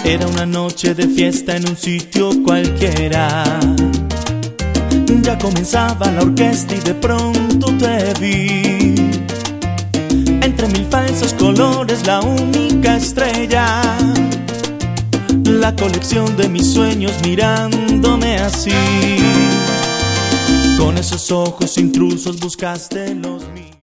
Era una noche de fiesta en un sitio cualquiera. Ya comenzaba la orquesta y de pronto te vi. Entre mil falsos colores, la única estrella, la colección de mis sueños mirándome así. Con esos ojos intrusos buscaste los míos.